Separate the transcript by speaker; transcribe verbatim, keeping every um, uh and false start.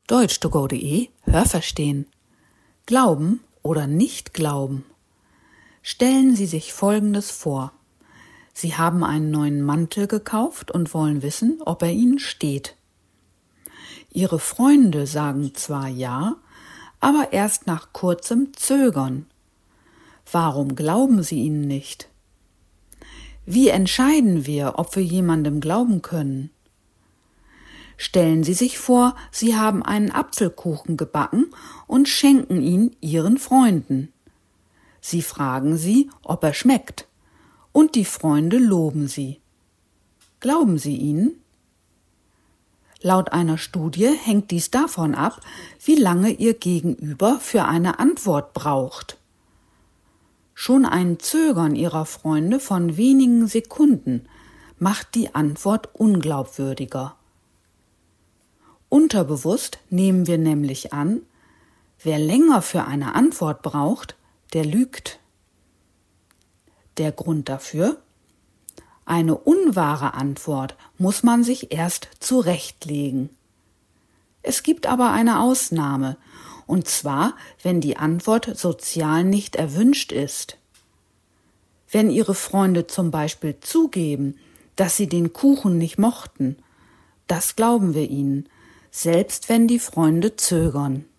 Speaker 1: deutsch to go punkt de Hörverstehen. Glauben oder nicht glauben? Stellen Sie sich Folgendes vor. Sie haben einen neuen Mantel gekauft und wollen wissen, ob er Ihnen steht. Ihre Freunde sagen zwar ja, aber erst nach kurzem Zögern. Warum glauben Sie ihnen nicht? Wie entscheiden wir, ob wir jemandem glauben können? Stellen Sie sich vor, Sie haben einen Apfelkuchen gebacken und schenken ihn Ihren Freunden. Sie fragen sie, ob er schmeckt, und die Freunde loben Sie. Glauben Sie ihnen? Laut einer Studie hängt dies davon ab, wie lange Ihr Gegenüber für eine Antwort braucht. Schon ein Zögern Ihrer Freunde von wenigen Sekunden macht die Antwort unglaubwürdiger. Unterbewusst nehmen wir nämlich an, wer länger für eine Antwort braucht, der lügt. Der Grund dafür? Eine unwahre Antwort muss man sich erst zurechtlegen. Es gibt aber eine Ausnahme, und zwar, wenn die Antwort sozial nicht erwünscht ist. Wenn Ihre Freunde zum Beispiel zugeben, dass sie den Kuchen nicht mochten, das glauben wir ihnen, selbst wenn die Freunde zögern.